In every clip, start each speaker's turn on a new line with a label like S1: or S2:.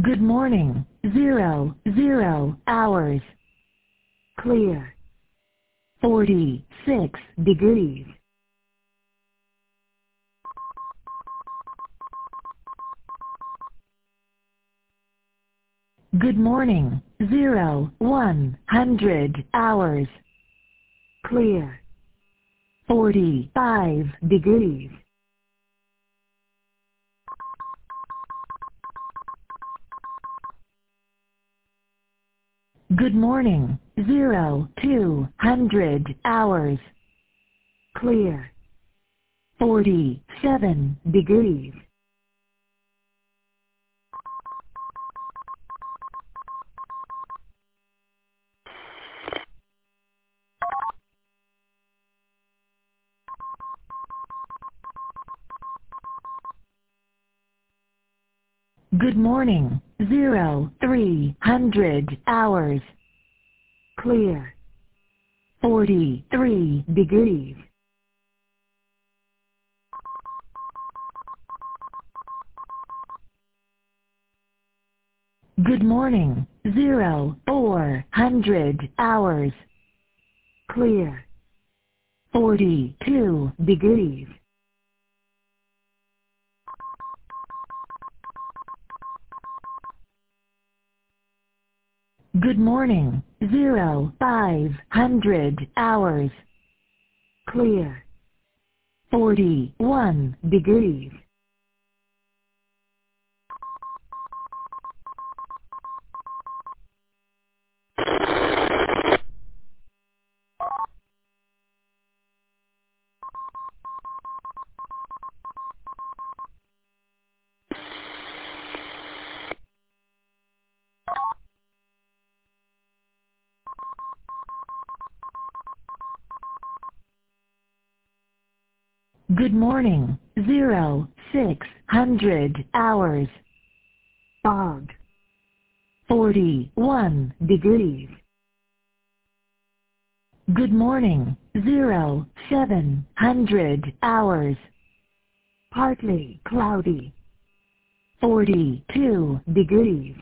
S1: Good morning. 00 hours. Clear. 46 degrees. Good morning. 100 hours. Clear. 45 degrees. Good morning. 200 hours. Clear. 47 degrees. Good morning. 300 hours. Clear. 43 degrees. Good morning. 400 hours. Clear. 42 degrees. Good morning. 500 hours. Clear. 41 degrees. Good morning. 600 hours. Fog. 41 degrees. Good morning. 700 hours. Partly cloudy. 42 degrees.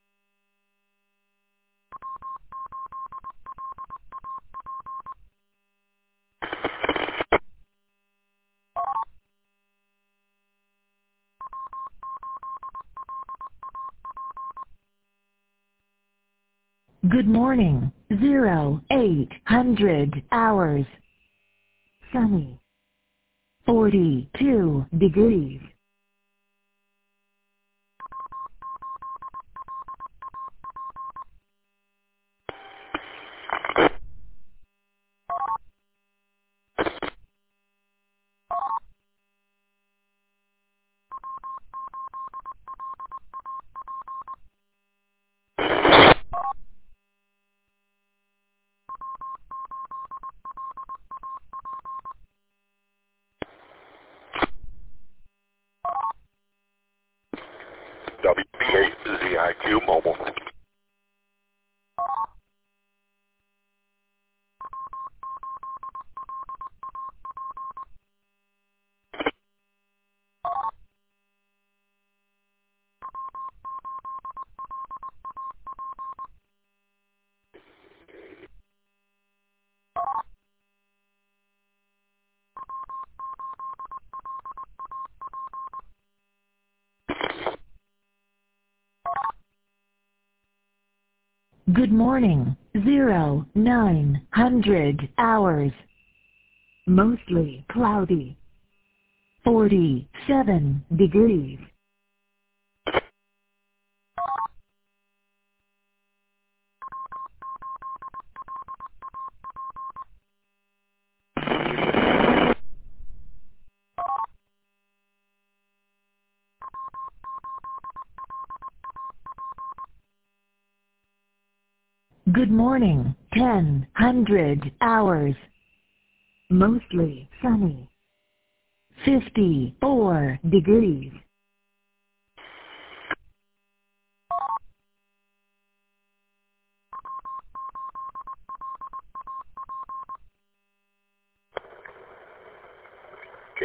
S1: Good morning. 800 hours. Sunny. 42 degrees.
S2: WBAZIQ Mobile.
S1: Good morning. 900 hours. Mostly cloudy. 47 degrees. Good morning. 100 hours. Mostly sunny. 54 degrees.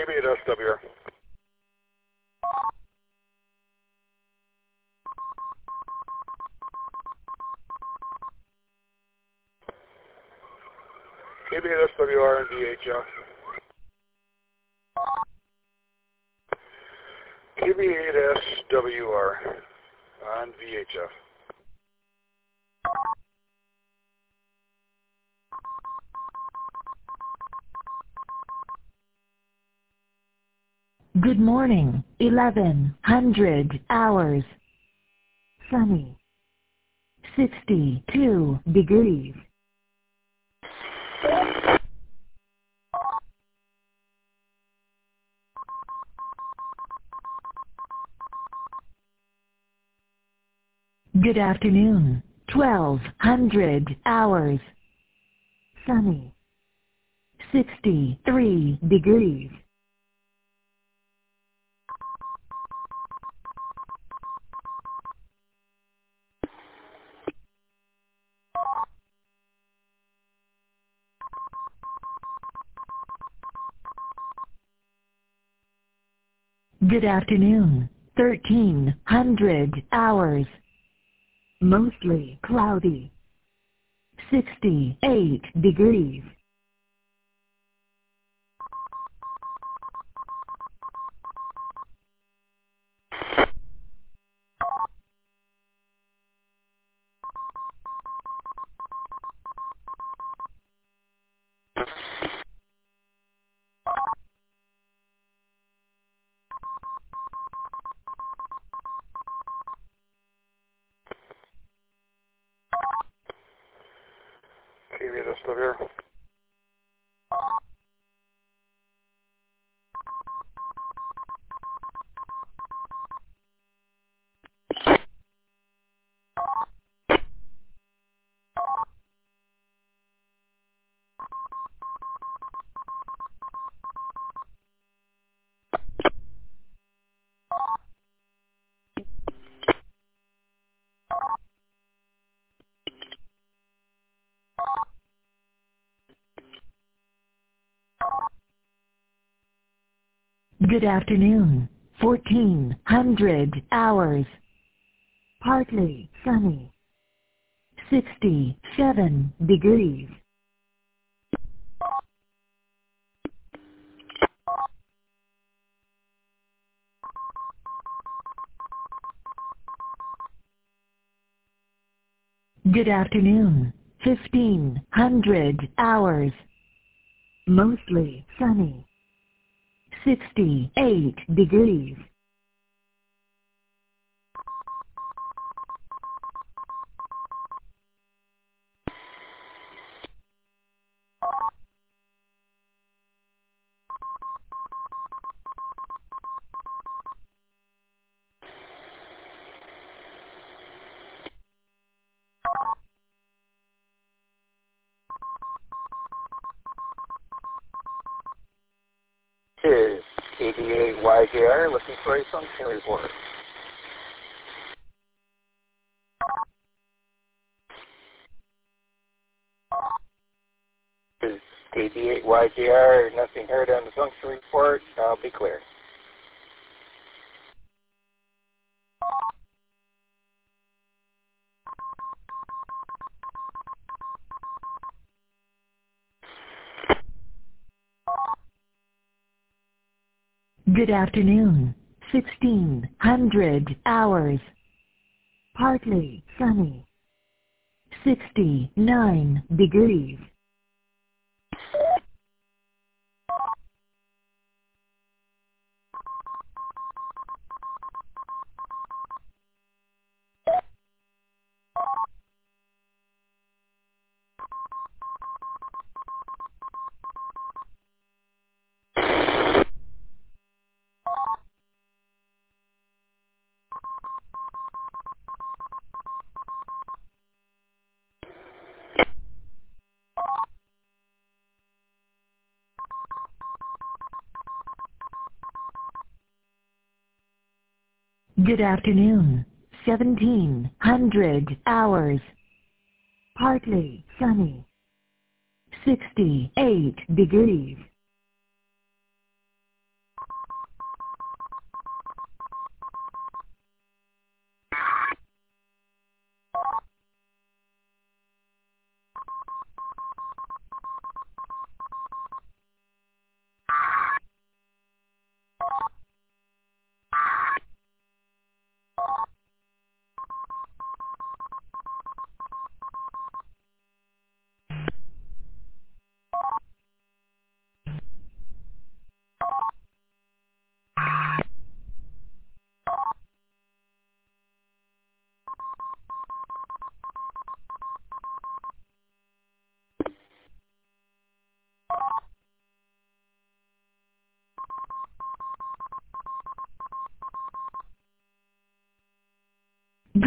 S2: KB8SWR. KB8SWR and VHF. KB8SWR on VHF.
S1: Good morning, 1100 hours. Sunny. 62 degrees. Good afternoon, 1200 hours. Sunny. 63 degrees. Good afternoon, 1300 hours. Mostly cloudy. 68 degrees.
S2: KB8SWR.
S1: Good afternoon, 1400 hours. Partly sunny. 67 degrees. Good afternoon, 1500 hours. Mostly sunny. 68 degrees.
S3: Is KB8YJR looking for a function report. Is KB8YJR nothing heard on the function report? I'll be clear.
S1: Good afternoon, 1600 hours. Partly sunny. 69 degrees. Good afternoon, 1700 hours. Partly sunny. 68 degrees.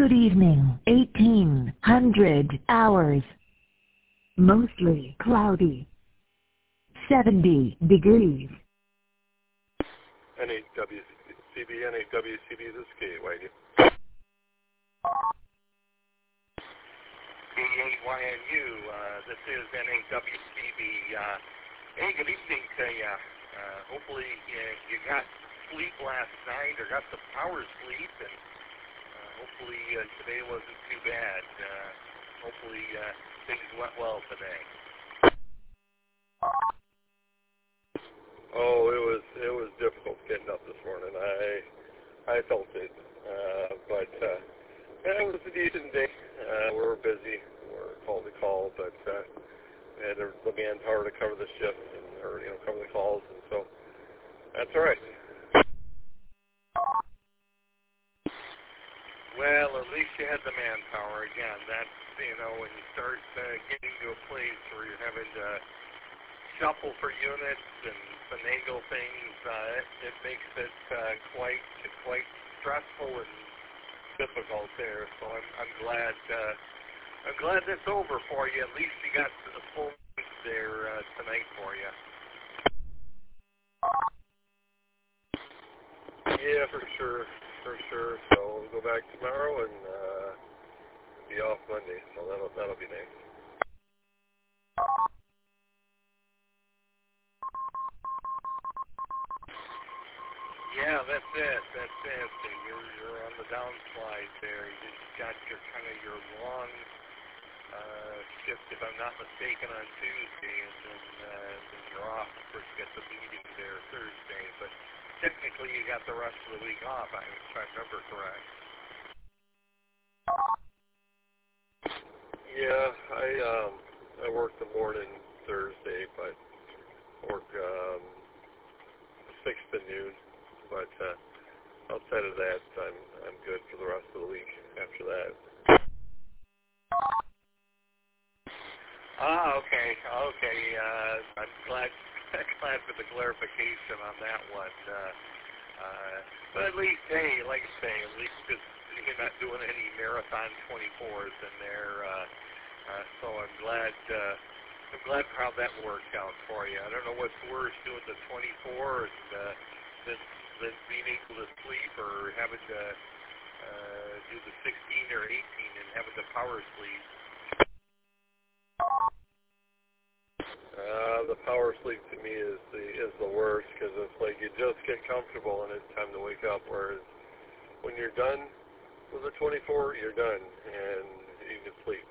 S1: Good evening. 1800 hours. Mostly cloudy. 70 degrees.
S2: NHWCB, NHWCB, this is KYD.
S4: KAYNU, this is NHWCB. Hey, good evening to you. Hopefully you got sleep last night or got some power sleep, and hopefully today wasn't too bad. Hopefully things went well today.
S2: Oh, it was difficult getting up this morning. I felt it, but yeah, it was a decent day. We were busy. We were call to call, but we had the manpower to cover the shift or cover the calls, and so that's all right.
S4: Well, at least you had the manpower. Again, that's, when you start getting to a place where you're having to shuffle for units and finagle things, it makes it quite stressful and difficult there. So I'm glad that's over for you. At least you got a full week there tonight for you.
S2: Yeah, for sure. So we'll go back tomorrow and be off Monday. So that'll be nice.
S4: Yeah, that's it. You're on the downslide there. You've got your long shift, if I'm not mistaken, on Tuesday, and then you're off. Of course, you get the meeting there Thursday, but technically you got the rest of the week off, if I remember correct.
S2: Yeah, I work the morning Thursday, but work 6 to noon. But outside of that, I'm good for the rest of the week after that.
S4: Okay. I'm glad for the clarification on that one. But at least, hey, like I say, at least you're not doing any marathon 24s in there. So I'm glad how that worked out for you. I don't know what's worse, doing the 24 and than being able to sleep, or having to do the 16 or 18 and having to power sleep.
S2: The power sleep to me is the worst, because it's like you just get comfortable and it's time to wake up. Whereas when you're done with the 24, you're done and you can sleep.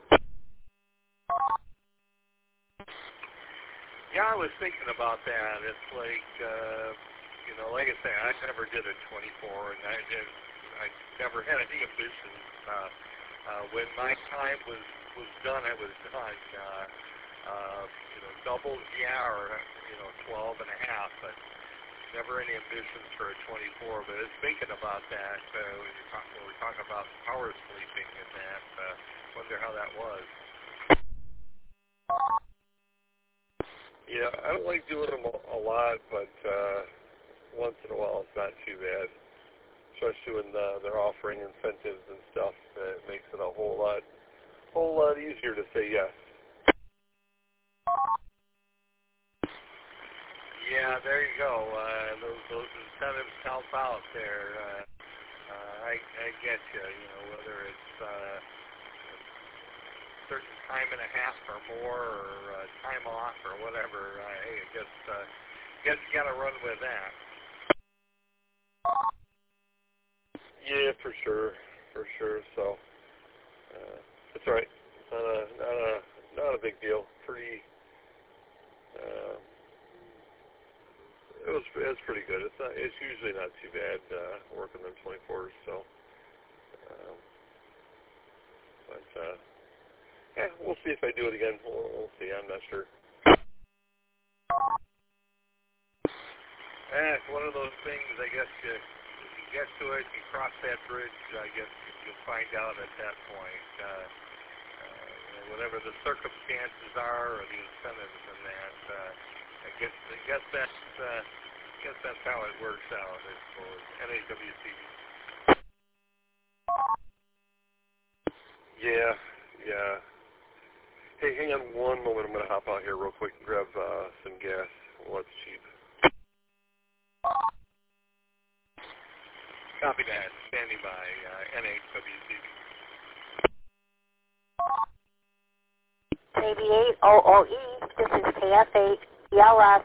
S4: Yeah, I was thinking about that. It's like, like I say, I never did a 24, and I never had any ambitions. When my time was done, I was done. Doubles, or 12 and a half, but never any ambitions for a 24. But I was thinking about that when we're talking about power sleeping and that. Wonder how that was.
S2: Yeah, I don't like doing them a lot, but once in a while it's not too bad. Especially when they're offering incentives and stuff. It makes it a whole lot easier to say yes.
S4: Yeah, there you go. Those incentives help out there. I get you. Whether it's certain time and a half or more, or time off or whatever. Hey, I guess you got to run with that.
S2: Yeah, for sure. So it's all right. Not a big deal. Pretty. It was pretty good. It's usually not too bad working them 24s. So, but yeah, we'll see if I do it again. We'll see. I'm not sure.
S4: It's one of those things. I guess you get to it, you cross that bridge. I guess you'll find out at that point. Whatever the circumstances are, or the incentives in that. I guess that's how it works out. I suppose. NHWC.
S2: Yeah. Hey, hang on one moment. I'm going to hop out here real quick and grab some gas while it's cheap.
S4: Copy that. Standing by. NHWC.
S5: KB8OOE, this is KF8 ELS.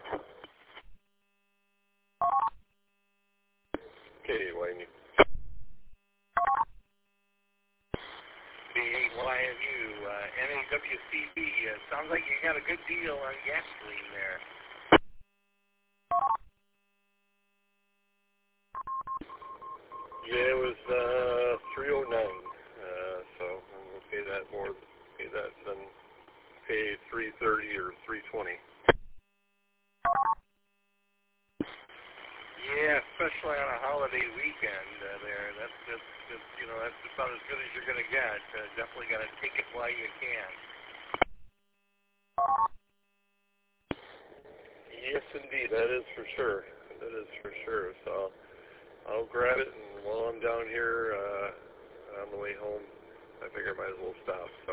S2: KYMU.
S4: KYMU, NAWCB. Sounds like you got a good deal on gasoline there.
S2: Yeah, it was 309. So we'll pay that more. Pay that than pay 330 or 320.
S4: Yeah, especially on a holiday weekend there. That's about as good as you're going to get. Definitely got to take it while you can.
S2: Yes, indeed. That is for sure. So I'll grab it, and while I'm down here on the way home, I figure I might as well stop. So.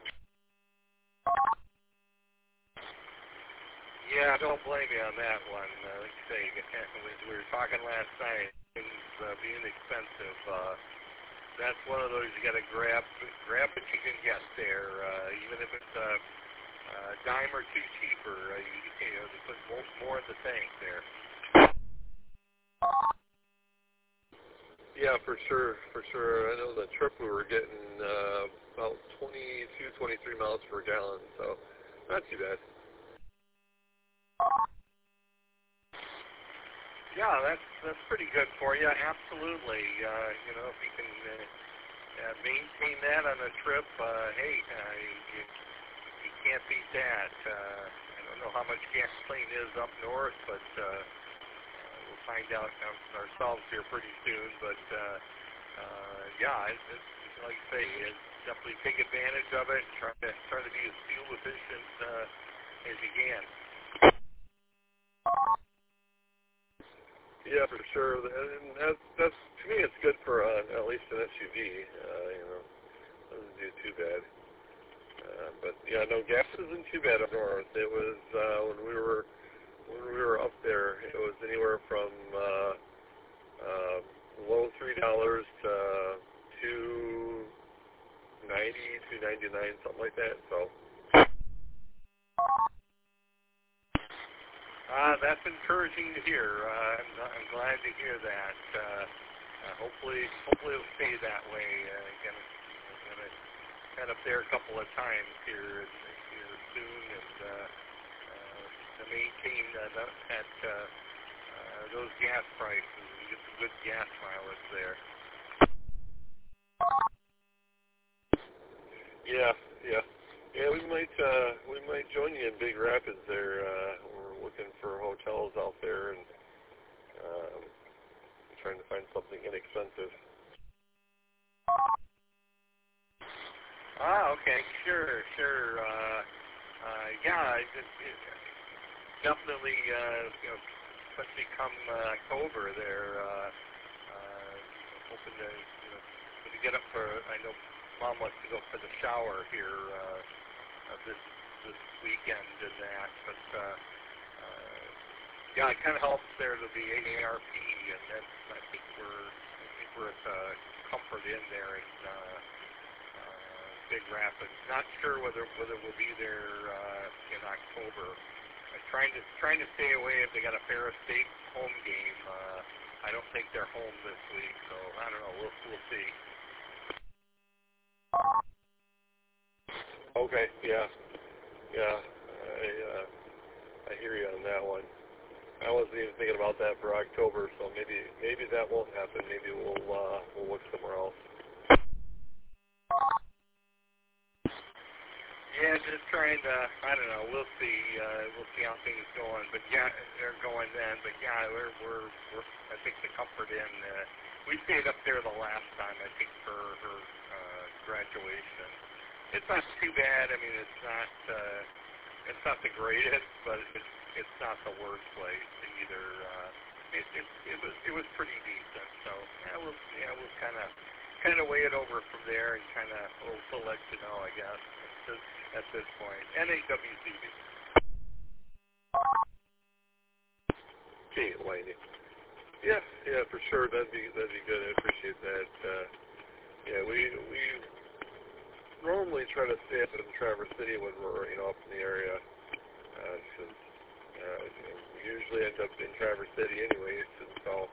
S4: Yeah, don't blame me on that one. Like you say, we were talking last night, things being expensive. That's one of those you got to grab what you can get there, even if it's a dime or two cheaper. You put more in the tank there.
S2: Yeah, for sure. I know the trip we were getting about 22, 23 miles per gallon, so not too bad.
S4: Yeah, that's pretty good for you. Absolutely. If you can maintain that on a trip, hey, you can't beat that. I don't know how much gasoline is up north, but we'll find out ourselves here pretty soon. But yeah, it's like I say, definitely take advantage of it. Try to be as fuel efficient as you can.
S2: Yeah, for sure. And that's to me, it's good for at least an SUV. Doesn't do too bad. But yeah, no, gas isn't too bad up north. It was when we were up there, it was anywhere from low $3 to $2.90, $2.99, something like that. So.
S4: That's encouraging to hear. I'm glad to hear that. Hopefully it'll stay that way. Again, I'm going to head up there a couple of times here soon and to maintain those gas prices and get some good gas mileage there.
S2: Yeah. We might join you in Big Rapids there. We're looking for hotels out there and trying to find something inexpensive.
S4: Okay, sure. Yeah, it definitely, especially come October there, hoping to get up for, I know Mom wants to go for the shower here this weekend and that, but yeah, it kind of helps there to be AARP, and that's, I think we're at the Comfort Inn there in Big Rapids. Not sure whether we'll be there in October. Trying to stay away if they got a Ferris State home game. I don't think they're home this week, so I don't know. We'll see.
S2: Okay, yeah. I hear you on that one. I wasn't even thinking about that for October, so maybe that won't happen. Maybe we'll look somewhere else.
S4: Yeah, just trying to. I don't know. We'll see. We'll see how things going. But yeah, they're going then. But yeah, we're I think the Comfort Inn. We stayed up there the last time. I think for her graduation. It's not too bad. I mean, it's not the greatest, but it's not the worst place either. It was pretty decent. So we'll kind kind of weigh it over from there and kind of we'll let you know, I guess, at this point. NAWCB.
S2: Okay, Wayne. Yeah, for sure. That'd be good. I appreciate that. Yeah, we normally try to stay up in Traverse City when we're up in the area, because we usually end up in Traverse City anyways. And so,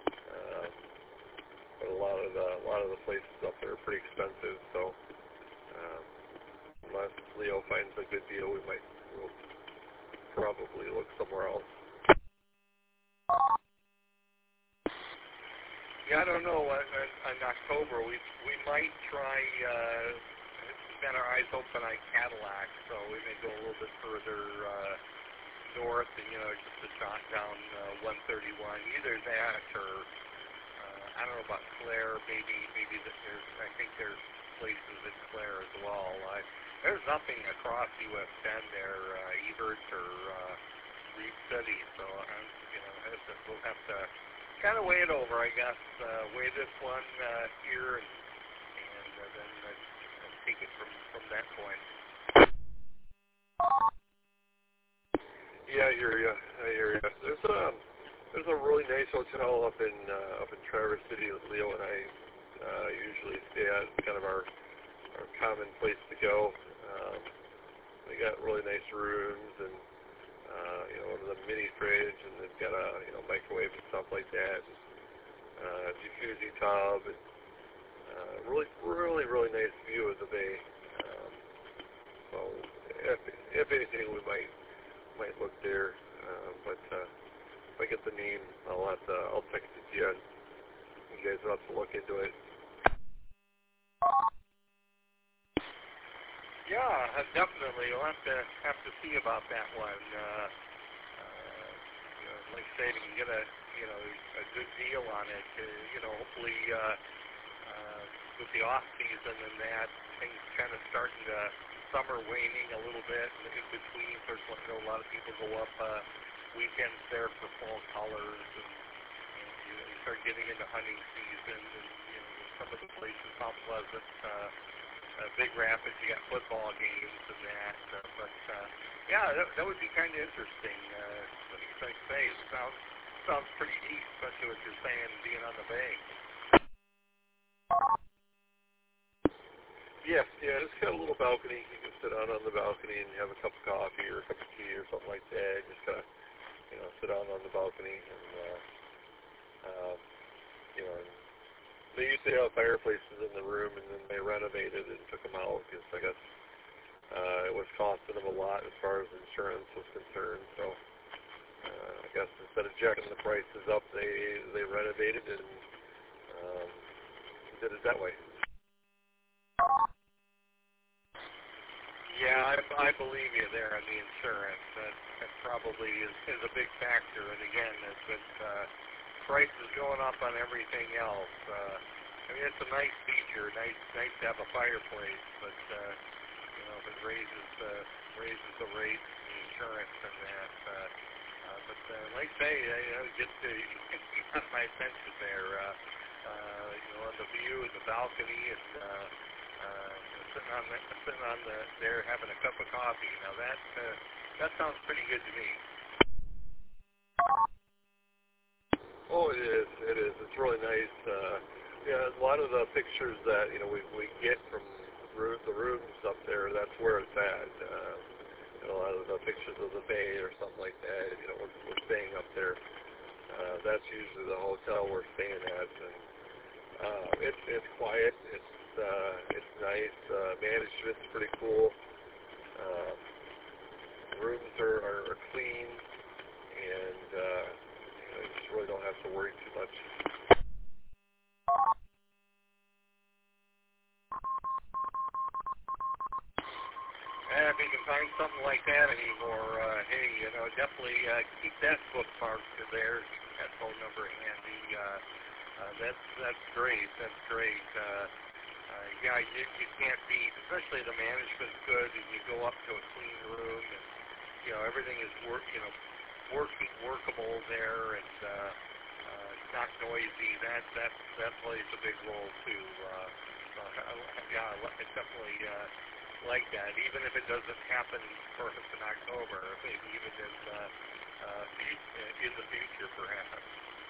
S2: but a lot of the places up there are pretty expensive. So unless Leo finds a good deal, we'll probably look somewhere else.
S4: Yeah, I don't know. In October, we might try got our eyes open on Cadillac, so we may go a little bit further north, and just a shot down 131. Either that, or I don't know about Claire. Maybe I think there's places in Claire as well. There's nothing across US 10 there, Ebert or Reed City, so we'll have to kind of weigh it over, I guess. Weigh this one here, and then take it from that point.
S2: Yeah, I hear you. There's a really nice hotel up in Traverse City that Leo and I usually stay at. It's kind of our common place to go. They got really nice rooms and the mini fridge, and they've got a microwave and stuff like that. Jacuzzi tub, and really nice view of the bay. So if anything, we might look there. But if I get the name, I'll text it to you. And you guys will have to look into it.
S4: Yeah, definitely. We'll have to see about that one. Like I say, you can get a good deal on it. Hopefully with the off season and that, things kind of starting to summer waning a little bit in between. Of course, a lot of people go up weekends there for fall colors, and you start getting into hunting season, and some of the places, Mount Pleasant, Big Rapids, you got football games and that. Yeah, that would be kind of interesting. Like I say, it sounds pretty neat, especially what you're saying, being on the bay.
S2: Yeah, it's got a little balcony. You can sit out on the balcony and have a cup of coffee or a cup of tea or something like that. Just kind of, sit out on the balcony, and they used to have fireplaces in the room, and then they renovated and took them out because I guess it was costing them a lot as far as insurance was concerned. So I guess instead of jacking the prices up, they renovated and did it that way.
S4: Yeah, I believe you there on the insurance. That probably is a big factor. And again, with prices going up on everything else, it's a nice feature. Nice to have a fireplace, but if it raises the rates, the insurance, and that. But like I say, you got my attention there. The view, the balcony, and sitting on there having a cup of coffee. Now that sounds pretty good to me.
S2: Oh, it is. It's really nice. A lot of the pictures that we get from the rooms up there, that's where it's at. A lot of the pictures of the bay or something like that. We're staying up there. That's usually the hotel we're staying at, and it's quiet. It's nice. Management's pretty cool. Rooms are clean, and you just really don't have to worry too much.
S4: And if you can find something like that anymore, hey, definitely keep that bookmarked there. Keep that phone number handy. That's great. That's great. You can't beat, especially the management's good, and you go up to a clean room, and everything is workable there, and not noisy. That plays a big role too. Yeah, I definitely like that. Even if it doesn't happen for us in October, maybe even in the future, perhaps.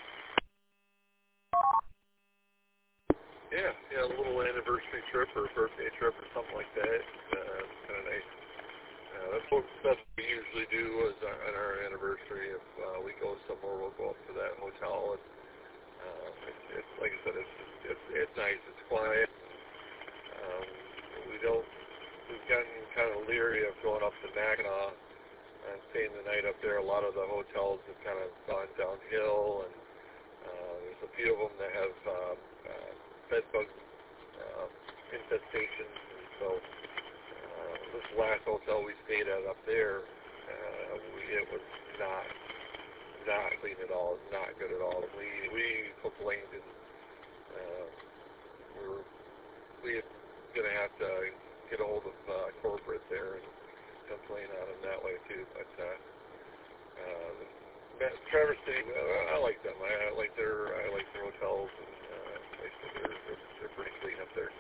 S2: Yeah, a little anniversary trip or birthday trip or something like that. It's kind of nice. That's what we usually do is on our anniversary. If we go somewhere, we'll go up to that hotel. And it's like I said, it's nice. It's quiet. We've gotten kind of leery of going up to Mackinac and staying the night up there. A lot of the hotels have kind of gone downhill, and there's a few of them that have bed bug infestations. And so this last hotel we stayed at up there, it was not clean at all. It's not good at all. We complained, and we're going to have to get a hold of corporate there and complain on them that way too. But Traverse City, I like them. I like their hotels, and they're pretty clean up there.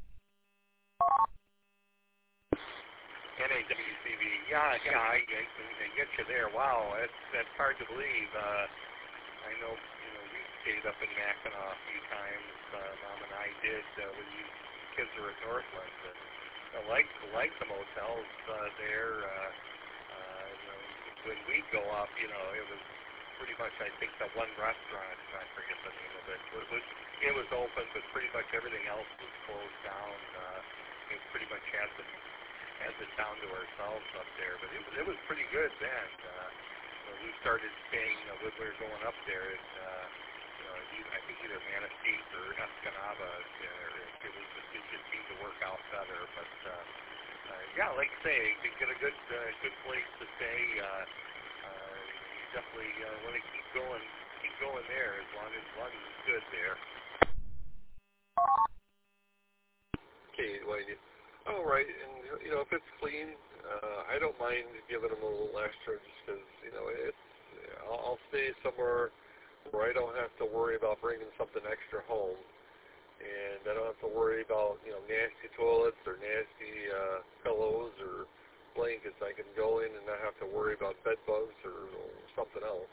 S4: NAWCB, yeah, I get you there. Wow, that's hard to believe. I know, we stayed up in Mackinac a few times. Mom and I did when you kids were at Northland. I like the motels there. When we'd go up, it was pretty much, I think, the one restaurant, I forget the name of it, it was open, but pretty much everything else was closed down. We pretty much had the town to ourselves up there, but it was pretty good then. When we started staying, when we were going up there, and I think either Manistee or Escanaba, it just seemed to work out better. But yeah, like I say, to get a good place to stay, you definitely want to keep going there as long as it's good there.
S2: Okay, all right, and if it's clean, I don't mind giving them a little extra, just because I'll stay somewhere where I don't have to worry about bringing something extra home, and I don't have to worry about nasty toilets or nasty pillows or blankets. I can go in and not have to worry about bed bugs or something else.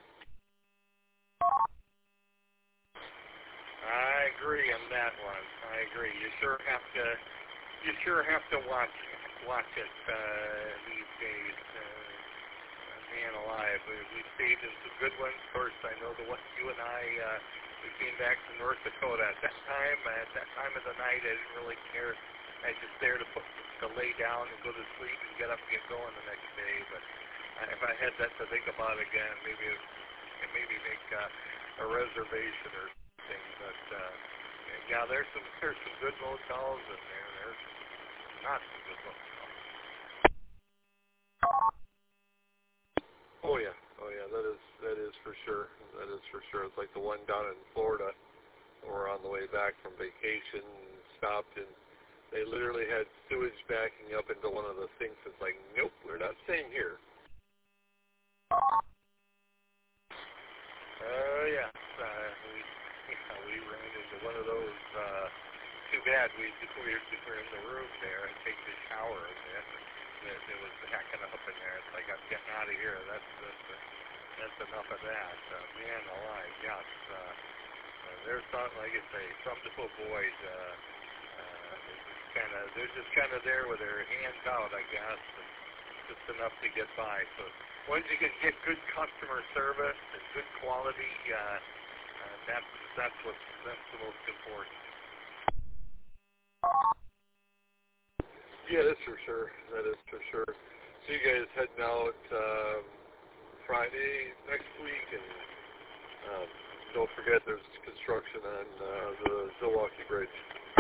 S4: I agree on that one. I agree. You sure have to watch it these days. Man alive, we stayed in some good ones. Of course, I know the one you and I we came back from North Dakota at that time of the night. I didn't really care. I just there to lay down and go to sleep and get up and get going the next day. But if I had that to think about again, maybe make a reservation or something. But yeah, there's some good motels in there. There's not some good motels.
S2: That is for sure. That is for sure. It's like the one down in Florida. We're on the way back from vacation and stopped, and they literally had sewage backing up into one of the sinks. It's like, nope, we're not staying here.
S4: Yes. We ran into one of those. Too bad we were in the room there and taking a shower, and it was hacking up in there. It's like, I'm getting out of here. That's enough of that. Man alive, yes. There's something, like I say, something to avoid. They're just kind of there with their hands out, I guess, and just enough to get by. So once you can get good customer service and good quality, that's the most important.
S2: Yeah, that's for sure. That is for sure. So you guys heading out Friday next week, and don't forget there's construction on the Milwaukee Bridge.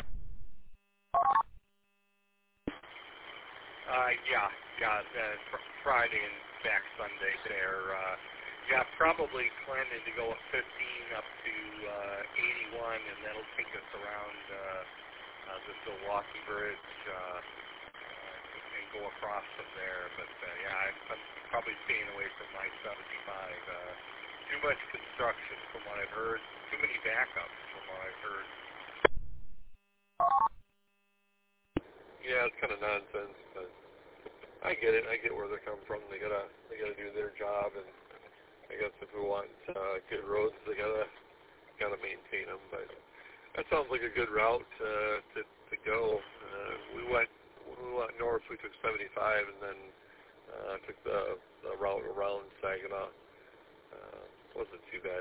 S4: Friday and back Sunday there. Probably planning to go at 15 up to 81, and that'll take us around the Milwaukee Bridge and go across from there. But I'm probably staying away from my 75 too much construction from what I've heard. Too many backups from what I've heard.
S2: Yeah, it's kind of nonsense, but I get it. I get where they're coming from. They gotta do their job, and I guess if we want good roads, they gotta maintain them. But that sounds like a good route to go. We went north. We took 75, and then took the route around Saginaw. Wasn't too bad.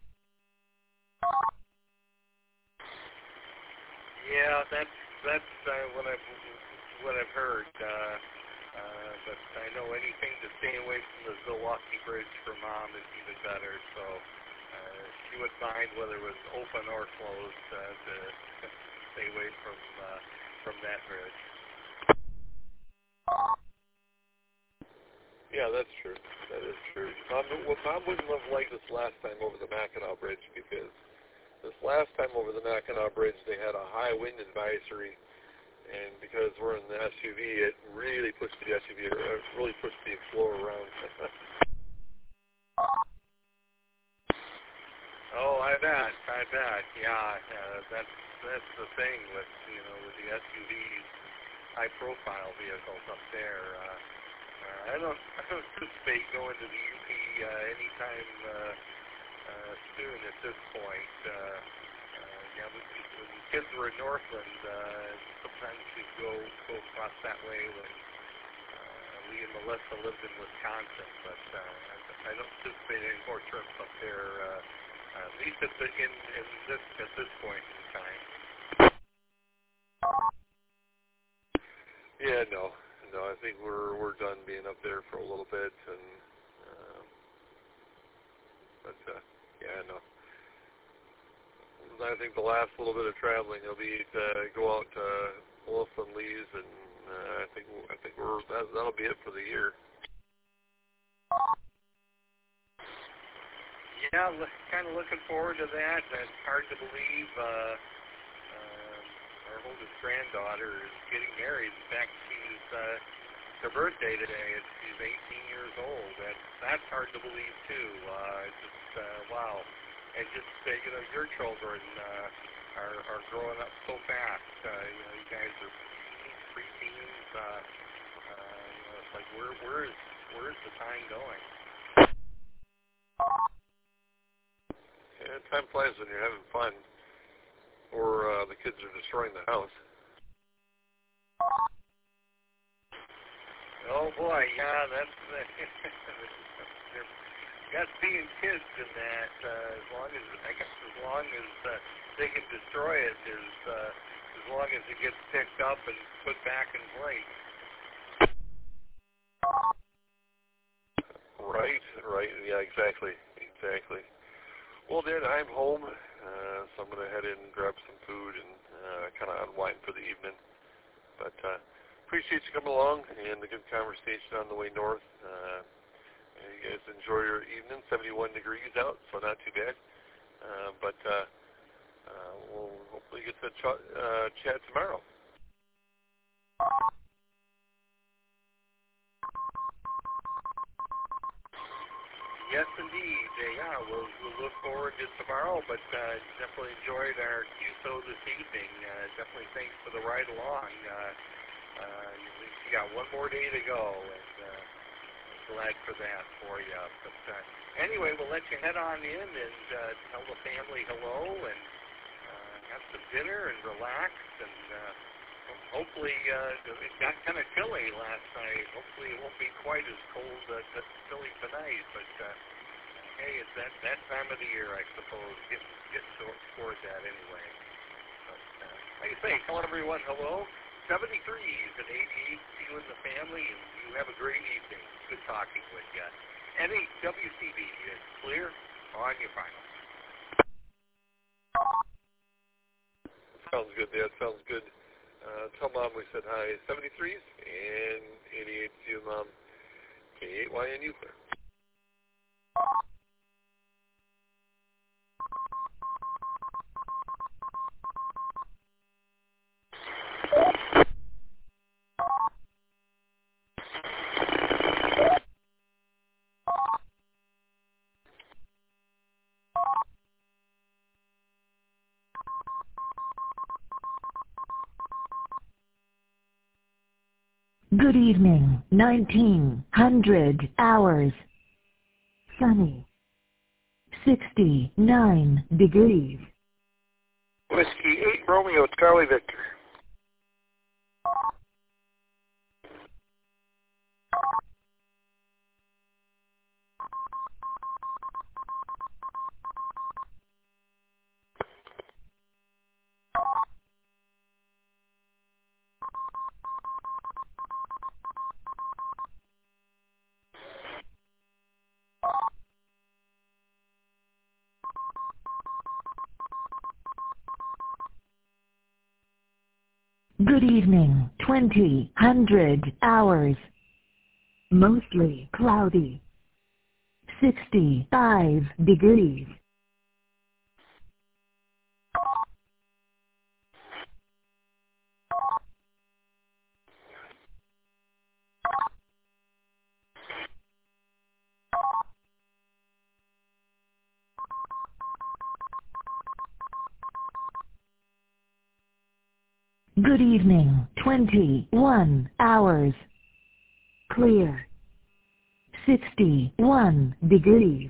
S4: Yeah, that's what I've heard. But I know anything to stay away from the Milwaukee Bridge for Mom is even better. So she wouldn't mind whether it was open or closed to stay away from that bridge.
S2: Yeah, that's true. That is true. Mom wouldn't have liked this last time over the Mackinac Bridge, because this last time over the Mackinac Bridge they had a high wind advisory, and because we're in the SUV, it really pushed the Explorer around.
S4: Oh, I bet. Yeah, that's the thing with with the SUVs, high profile vehicles up there. I don't anticipate going to the UP anytime soon at this point. Yeah, when the kids were in Northland, sometimes we'd go across that way when Lee and Melissa lived in Wisconsin. But I don't anticipate any more trips up there, at least at this point in time.
S2: Yeah, no, I think we're done being up there for a little bit, and yeah, no. I think the last little bit of traveling will be to go out to Melissa and Lee's, and I think that'll be it for the year.
S4: Yeah, kind of looking forward to that. It's hard to believe. Our oldest granddaughter is getting married. In fact, she's her birthday today. She's 18 years old. That's hard to believe too. Wow. And just your children are growing up so fast. You guys are preteens. It's like where's the time going?
S2: Yeah, time flies when you're having fun, or the kids are destroying the house.
S4: Oh boy, yeah, that's got being kids in that. As long as they can destroy it, as long as it gets picked up and put back in place.
S2: Right. Yeah, exactly. Well, then I'm home, so I'm going to head in and grab some food and kind of unwind for the evening. But appreciate you coming along and the good conversation on the way north. You guys enjoy your evening. 71 degrees out, so not too bad. But we'll hopefully get to chat tomorrow.
S4: Yes, indeed. Yeah, we'll look forward to tomorrow, but definitely enjoyed our QSO this evening. Definitely thanks for the ride along. You got one more day to go, and glad for that for you. But anyway, we'll let you head on in and tell the family hello and have some dinner and relax. And hopefully, it got kind of chilly last night. Hopefully, it won't be quite as cold chilly tonight. But hey, it's that time of the year, I suppose. Get toward that anyway. But like I say, tell everyone hello. 73s and 88 to you and the family, and you have a great evening. Good talking with you. NHWCB is clear on your final.
S2: Sounds good, Dad. Sounds good. Tell Mom we said hi. 73s and 88 to you, Mom. K8YNU clear.
S1: Good evening, 1900 hours. Sunny. 69 degrees.
S3: Whiskey 8 Romeo Charlie Victor.
S1: Good evening, 2000 hours. Mostly cloudy. 65 degrees. Good evening, 21 hours. Clear. 61 degrees.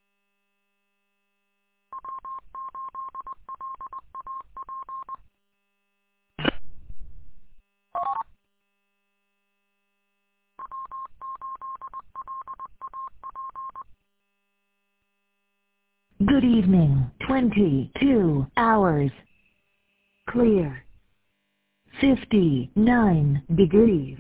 S1: Good evening, 22 hours. Clear. 59 degrees.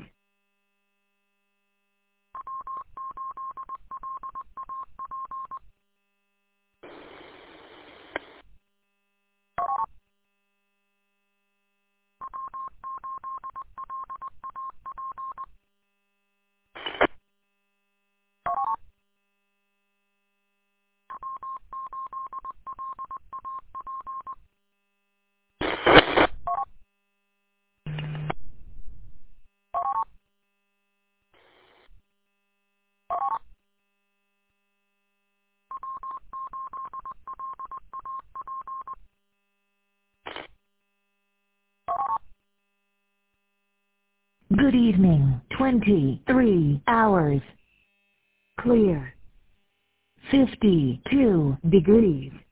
S1: Good evening, 23 hours. Clear. 52 degrees.